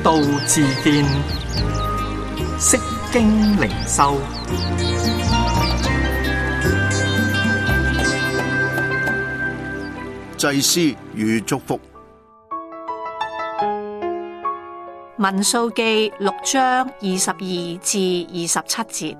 道自見，釋經靈修。 祭司與祝福。 民數記6章22至27節，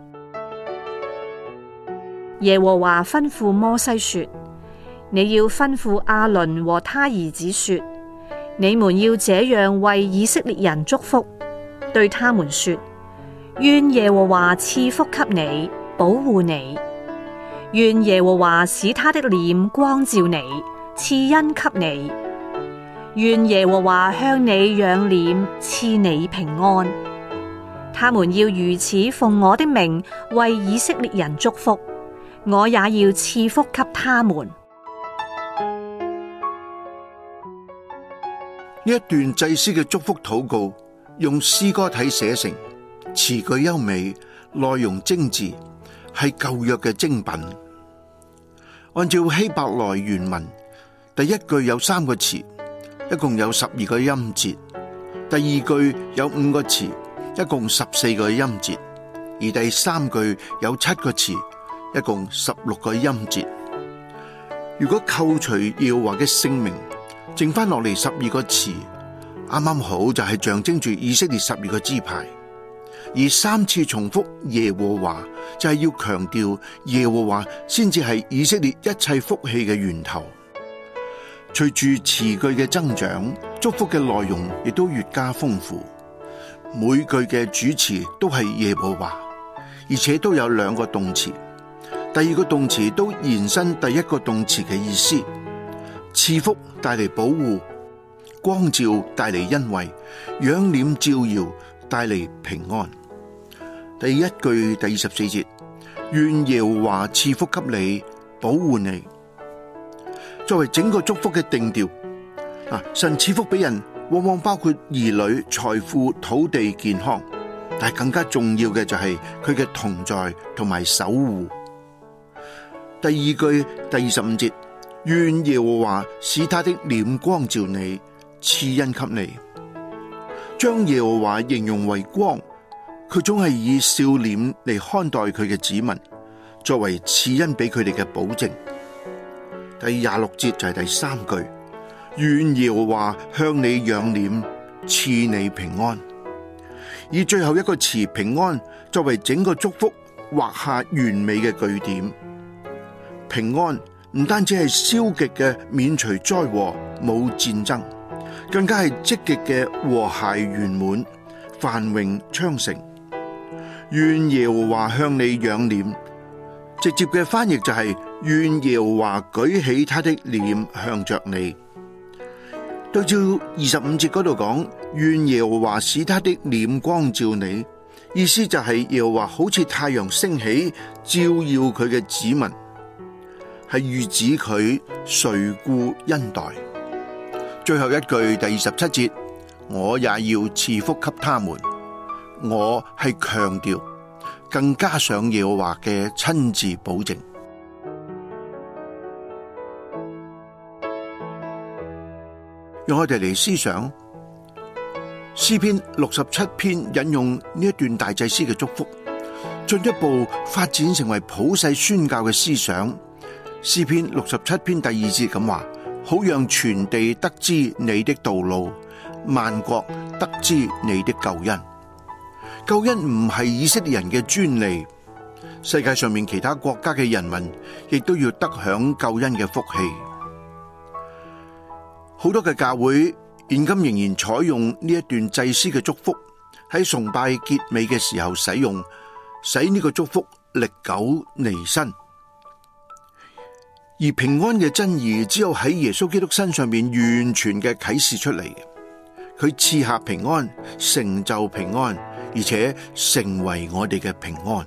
耶和華吩咐摩西說：你要吩咐亞倫和他兒子說，你們要這樣為以色列人祝福，對他們說：願耶和華賜福給你，保護你；願耶和華使他的臉光照你，賜恩給你；願耶和華向你仰臉，賜你平安。他們要如此奉我的名為以色列人祝福，我也要賜福給他們。 呢一段祭司嘅祝福禱告，用詩歌體寫成，詞句優美，內容精緻，係舊約嘅精品。按照希伯來原文，第一句有3個詞，一共有12個音節；第二句有5個詞，一共14個音節；而第3句有7個詞，一共16個音節。如果扣除耶和華嘅聖名，剩翻落嚟12個詞，啱啱好就係象徵住以色列12個支派。而3次重複耶和華，就係要強調耶和華先至係以色列一切福氣嘅源頭。隨住詞句嘅增長，祝福嘅內容亦都越加豐富。每句嘅主詞都係耶和華，而且都有2個動詞。第2個動詞都延伸第1個動詞嘅意思。賜福帶嚟保護，光照帶嚟恩惠，仰臉照耀帶嚟平安。第1句第24節，願耶和華賜福給你，保護你。作為整個祝福嘅定調，神賜福俾人往往包括兒女、財富、土地、健康，但係更加重要嘅就係佢嘅同在同埋守護。第2句第25節，願耶和華使他的臉光照你，賜恩給你。將耶和華形容為光，佢總係以笑臉嚟看待佢嘅子民，作為賜恩俾佢哋嘅保證。第26節就係第3句，願耶和華向你仰臉，賜你平安。以最後一個詞平安作為整個祝福畫下完美嘅句點。平安唔單止係消極嘅免除災禍冇戰爭，更加係積極嘅和諧圓滿繁榮昌盛。願耶和華向你仰臉，直接嘅翻譯就係願耶和華舉起他的臉向着你。對照25節嗰度講，願耶和華使他的臉光照你，意思就係耶和華好似太陽升起，照耀佢嘅子民，係預指佢垂顧恩待。最後一句第27節，我也要賜福給他們。我係強調，更加上耶和華嘅親自保證。讓我哋嚟思想詩篇67篇引用呢一段大祭司嘅祝福，進一步發展成為普世宣教嘅思想。詩篇67篇第2節咁話，好讓全地得知你的道路，萬國得知你的救恩。救恩唔係以色列人嘅專利，世界上面其他國家嘅人民亦都要得享救恩嘅福氣。好多嘅教會現今仍然採用呢一段祭司嘅祝福，喺崇拜結尾嘅時候使用，使呢個祝福歷久彌新。而平安嘅真義只有喺耶穌基督身上面完全嘅啟示出嚟，佢賜下平安，成就平安，而且成為我哋嘅平安。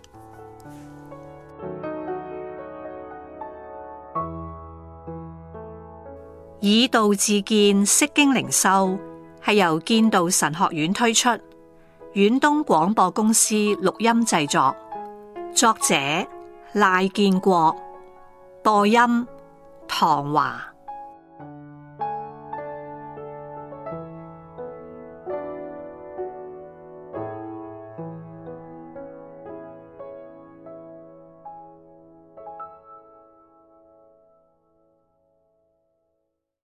以道自見，釋經靈修係由建道神學院推出，遠東廣播公司錄音製作，作者賴建國，播音唐華。